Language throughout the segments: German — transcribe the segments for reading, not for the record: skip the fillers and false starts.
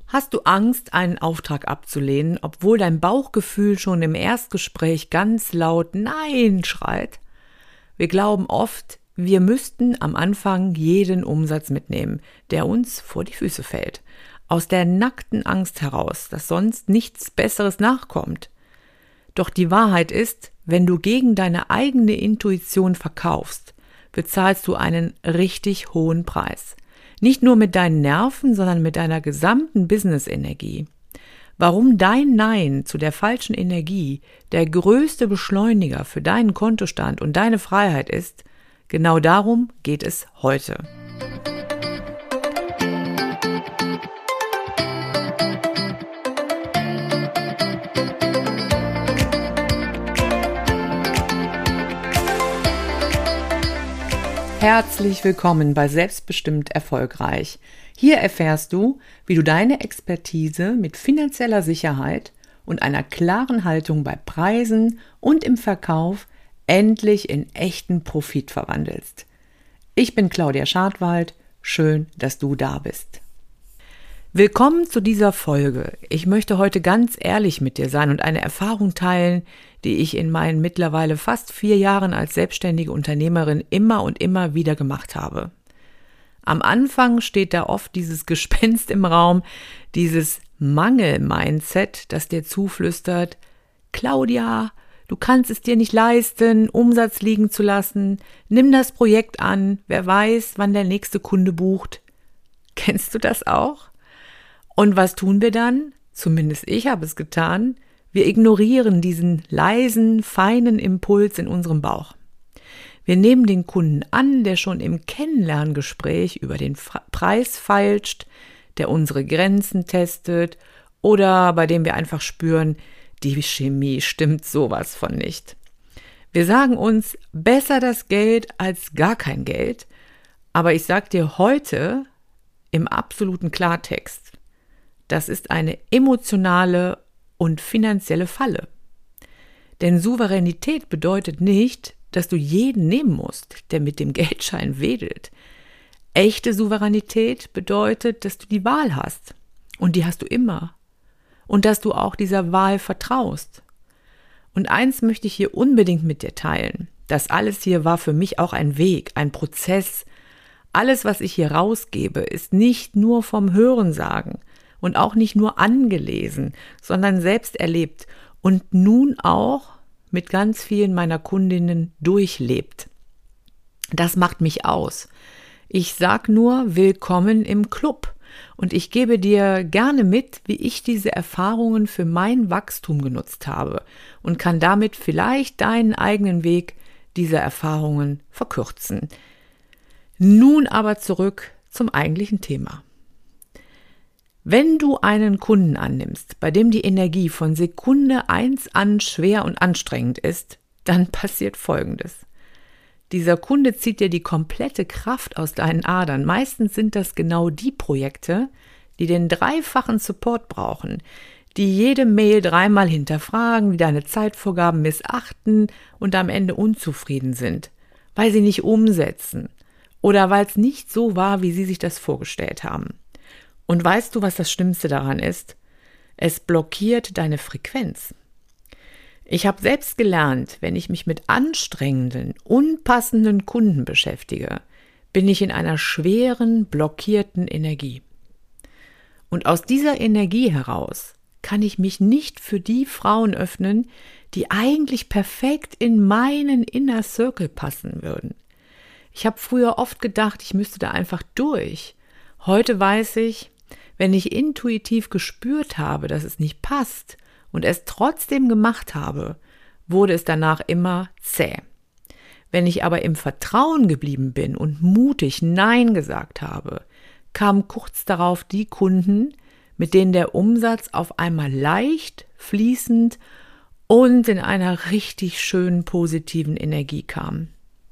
Hast du Angst, einen Auftrag abzulehnen, obwohl dein Bauchgefühl schon im Erstgespräch ganz laut Nein schreit? Wir glauben oft, wir müssten am Anfang jeden Umsatz mitnehmen, der uns vor die Füße fällt. Aus der nackten Angst heraus, dass sonst nichts Besseres nachkommt. Doch die Wahrheit ist, wenn du gegen deine eigene Intuition verkaufst, bezahlst du einen richtig hohen Preis. Nicht nur mit deinen Nerven, sondern mit deiner gesamten Business-Energie. Warum dein Nein zu der falschen Energie der größte Beschleuniger für deinen Kontostand und deine Freiheit ist, genau darum geht es heute. Herzlich willkommen bei Selbstbestimmt Erfolgreich. Hier erfährst du, wie du deine Expertise mit finanzieller Sicherheit und einer klaren Haltung bei Preisen und im Verkauf endlich in echten Profit verwandelst. Ich bin Claudia Schadwald, schön, dass du da bist. Willkommen zu dieser Folge. Ich möchte heute ganz ehrlich mit dir sein und eine Erfahrung teilen, die ich in meinen mittlerweile fast 4 Jahren als selbstständige Unternehmerin immer und immer wieder gemacht habe. Am Anfang steht da oft dieses Gespenst im Raum, dieses Mangel-Mindset, das dir zuflüstert: Claudia, du kannst es dir nicht leisten, Umsatz liegen zu lassen. Nimm das Projekt an, wer weiß, wann der nächste Kunde bucht. Kennst du das auch? Und was tun wir dann? Zumindest ich habe es getan. Wir ignorieren diesen leisen, feinen Impuls in unserem Bauch. Wir nehmen den Kunden an, der schon im Kennenlerngespräch über den Preis feilscht, der unsere Grenzen testet oder bei dem wir einfach spüren, die Chemie stimmt sowas von nicht. Wir sagen uns, besser das Geld als gar kein Geld. Aber ich sage dir heute im absoluten Klartext, das ist eine emotionale und finanzielle Falle. Denn Souveränität bedeutet nicht, dass du jeden nehmen musst, der mit dem Geldschein wedelt. Echte Souveränität bedeutet, dass du die Wahl hast. Und die hast du immer. Und dass du auch dieser Wahl vertraust. Und eins möchte ich hier unbedingt mit dir teilen. Das alles hier war für mich auch ein Weg, ein Prozess. Alles, was ich hier rausgebe, ist nicht nur vom Hörensagen und auch nicht nur angelesen, sondern selbst erlebt und nun auch mit ganz vielen meiner Kundinnen durchlebt. Das macht mich aus. Ich sag nur, willkommen im Club. Und ich gebe dir gerne mit, wie ich diese Erfahrungen für mein Wachstum genutzt habe und kann damit vielleicht deinen eigenen Weg dieser Erfahrungen verkürzen. Nun aber zurück zum eigentlichen Thema. Wenn du einen Kunden annimmst, bei dem die Energie von Sekunde 1 an schwer und anstrengend ist, dann passiert Folgendes. Dieser Kunde zieht dir die komplette Kraft aus deinen Adern. Meistens sind das genau die Projekte, die den 3-fachen Support brauchen, die jede Mail 3-mal hinterfragen, die deine Zeitvorgaben missachten und am Ende unzufrieden sind, weil sie nicht umsetzen oder weil es nicht so war, wie sie sich das vorgestellt haben. Und weißt du, was das Schlimmste daran ist? Es blockiert deine Frequenz. Ich habe selbst gelernt, wenn ich mich mit anstrengenden, unpassenden Kunden beschäftige, bin ich in einer schweren, blockierten Energie. Und aus dieser Energie heraus kann ich mich nicht für die Frauen öffnen, die eigentlich perfekt in meinen Inner Circle passen würden. Ich habe früher oft gedacht, ich müsste da einfach durch. Heute weiß ich, wenn ich intuitiv gespürt habe, dass es nicht passt und es trotzdem gemacht habe, wurde es danach immer zäh. Wenn ich aber im Vertrauen geblieben bin und mutig Nein gesagt habe, kamen kurz darauf die Kunden, mit denen der Umsatz auf einmal leicht, fließend und in einer richtig schönen positiven Energie kam.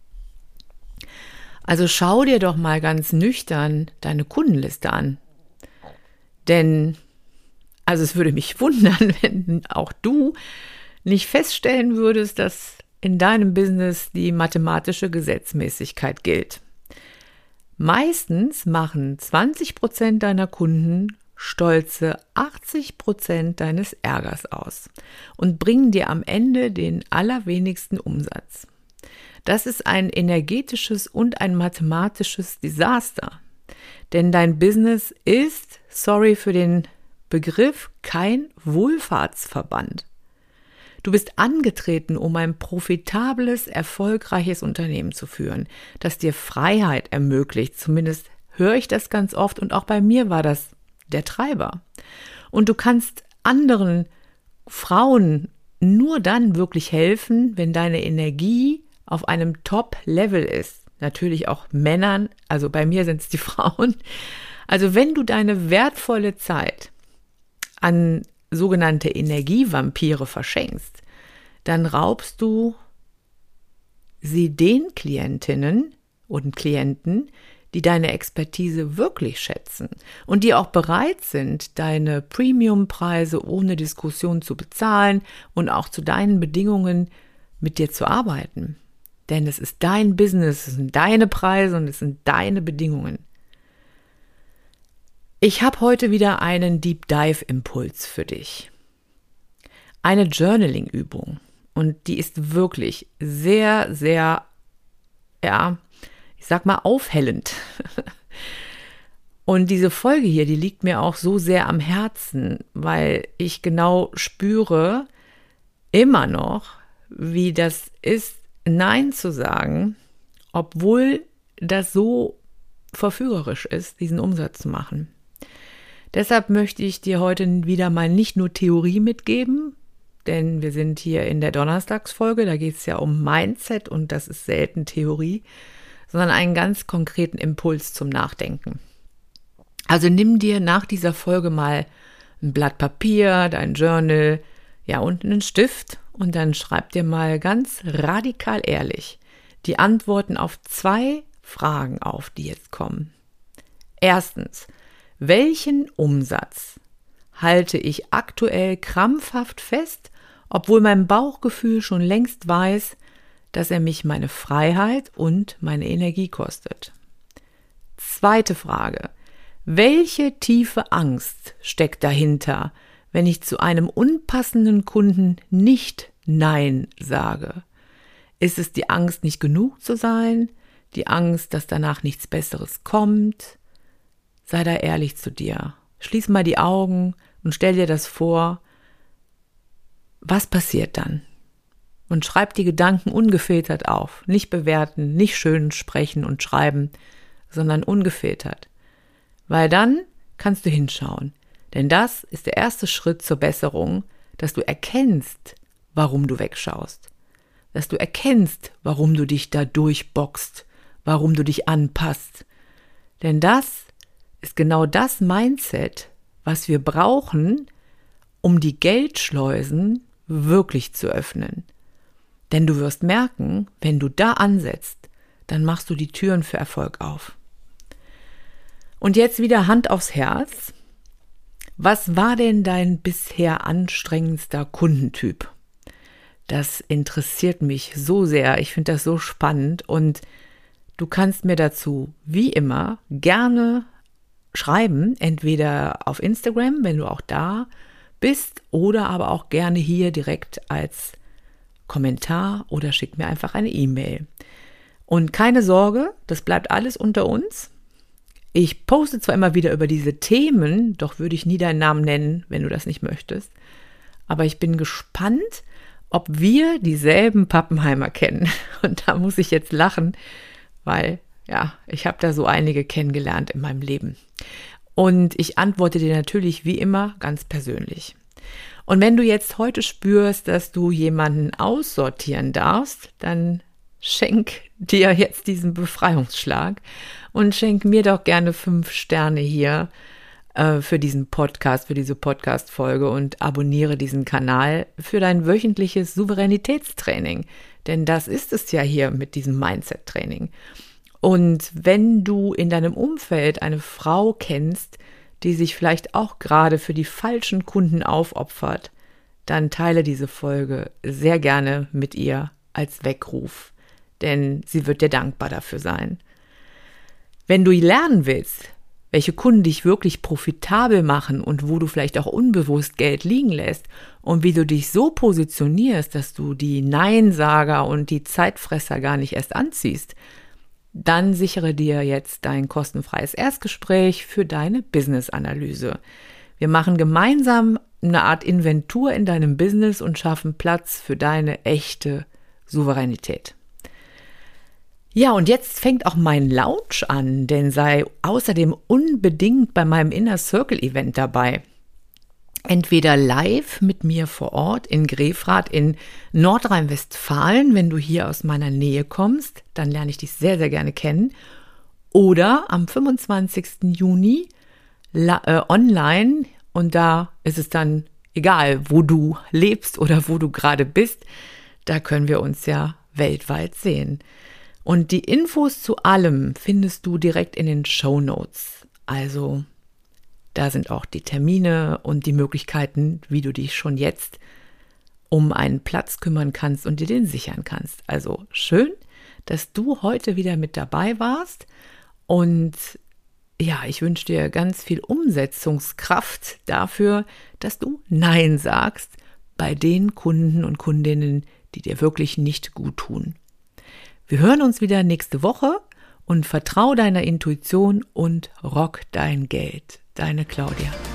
Also schau dir doch mal ganz nüchtern deine Kundenliste an. Denn, also es würde mich wundern, wenn auch du nicht feststellen würdest, dass in deinem Business die mathematische Gesetzmäßigkeit gilt. Meistens machen 20% deiner Kunden stolze 80% deines Ärgers aus und bringen dir am Ende den allerwenigsten Umsatz. Das ist ein energetisches und ein mathematisches Desaster. Denn dein Business ist, sorry für den Begriff, kein Wohlfahrtsverband. Du bist angetreten, um ein profitables, erfolgreiches Unternehmen zu führen, das dir Freiheit ermöglicht. Zumindest höre ich das ganz oft und auch bei mir war das der Treiber. Und du kannst anderen Frauen nur dann wirklich helfen, wenn deine Energie auf einem Top-Level ist. Natürlich auch Männern, also bei mir sind es die Frauen. Also wenn du deine wertvolle Zeit an sogenannte Energievampire verschenkst, dann raubst du sie den Klientinnen und Klienten, die deine Expertise wirklich schätzen und die auch bereit sind, deine Premiumpreise ohne Diskussion zu bezahlen und auch zu deinen Bedingungen mit dir zu arbeiten. Denn es ist dein Business, es sind deine Preise und es sind deine Bedingungen. Ich habe heute wieder einen Deep Dive Impuls für dich. Eine Journaling-Übung. Und die ist wirklich sehr, sehr, ich sag mal, aufhellend. Und diese Folge hier, die liegt mir auch so sehr am Herzen, weil ich genau spüre, immer noch, wie das ist, Nein zu sagen, obwohl das so verführerisch ist, diesen Umsatz zu machen. Deshalb möchte ich dir heute wieder mal nicht nur Theorie mitgeben, denn wir sind hier in der Donnerstagsfolge, da geht es ja um Mindset und das ist selten Theorie, sondern einen ganz konkreten Impuls zum Nachdenken. Also nimm dir nach dieser Folge mal ein Blatt Papier, dein Journal, und einen Stift und dann schreib dir mal ganz radikal ehrlich die Antworten auf 2 Fragen auf, die jetzt kommen. Erstens, welchen Umsatz halte ich aktuell krampfhaft fest, obwohl mein Bauchgefühl schon längst weiß, dass er mich meine Freiheit und meine Energie kostet? Zweite Frage, welche tiefe Angst steckt dahinter, wenn ich zu einem unpassenden Kunden nicht Nein sage? Ist es die Angst, nicht genug zu sein? Die Angst, dass danach nichts Besseres kommt? Sei da ehrlich zu dir. Schließ mal die Augen und stell dir das vor. Was passiert dann? Und schreib die Gedanken ungefiltert auf. Nicht bewerten, nicht schön sprechen und schreiben, sondern ungefiltert. Weil dann kannst du hinschauen. Denn das ist der erste Schritt zur Besserung, dass du erkennst, warum du wegschaust. Dass du erkennst, warum du dich da durchboxt, warum du dich anpasst. Denn das ist genau das Mindset, was wir brauchen, um die Geldschleusen wirklich zu öffnen. Denn du wirst merken, wenn du da ansetzt, dann machst du die Türen für Erfolg auf. Und jetzt wieder Hand aufs Herz. Was war denn dein bisher anstrengendster Kundentyp? Das interessiert mich so sehr. Ich finde das so spannend und du kannst mir dazu, wie immer, gerne schreiben, entweder auf Instagram, wenn du auch da bist, oder aber auch gerne hier direkt als Kommentar oder schick mir einfach eine E-Mail. Und keine Sorge, das bleibt alles unter uns. Ich poste zwar immer wieder über diese Themen, doch würde ich nie deinen Namen nennen, wenn du das nicht möchtest. Aber ich bin gespannt, ob wir dieselben Pappenheimer kennen. Und da muss ich jetzt lachen, weil ich habe da so einige kennengelernt in meinem Leben. Und ich antworte dir natürlich wie immer ganz persönlich. Und wenn du jetzt heute spürst, dass du jemanden aussortieren darfst, dann schenk dir jetzt diesen Befreiungsschlag und schenk mir doch gerne 5 Sterne hier für diesen Podcast, für diese Podcast-Folge und abonniere diesen Kanal für dein wöchentliches Souveränitätstraining. Denn das ist es ja hier mit diesem Mindset-Training. Und wenn du in deinem Umfeld eine Frau kennst, die sich vielleicht auch gerade für die falschen Kunden aufopfert, dann teile diese Folge sehr gerne mit ihr als Weckruf, denn sie wird dir dankbar dafür sein. Wenn du lernen willst, welche Kunden dich wirklich profitabel machen und wo du vielleicht auch unbewusst Geld liegen lässt und wie du dich so positionierst, dass du die Neinsager und die Zeitfresser gar nicht erst anziehst, dann sichere dir jetzt dein kostenfreies Erstgespräch für deine Business-Analyse. Wir machen gemeinsam eine Art Inventur in deinem Business und schaffen Platz für deine echte Souveränität. Ja, und jetzt fängt auch mein Lounge an, denn sei außerdem unbedingt bei meinem Inner Circle Event dabei. Entweder live mit mir vor Ort in Grefrath in Nordrhein-Westfalen, wenn du hier aus meiner Nähe kommst, dann lerne ich dich sehr, sehr gerne kennen. Oder am 25. Juni online, und da ist es dann egal, wo du lebst oder wo du gerade bist, da können wir uns ja weltweit sehen. Und die Infos zu allem findest du direkt in den Shownotes. Also da sind auch die Termine und die Möglichkeiten, wie du dich schon jetzt um einen Platz kümmern kannst und dir den sichern kannst. Also schön, dass du heute wieder mit dabei warst. Und ja, ich wünsche dir ganz viel Umsetzungskraft dafür, dass du Nein sagst bei den Kunden und Kundinnen, die dir wirklich nicht gut tun. Wir hören uns wieder nächste Woche und vertrau deiner Intuition und rock dein Geld. Deine Claudia.